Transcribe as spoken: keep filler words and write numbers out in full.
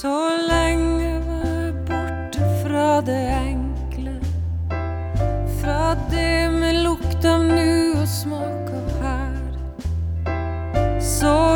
Så lenge var jeg borte fra det enkle, fra det med lukt av nu og smak av her. Så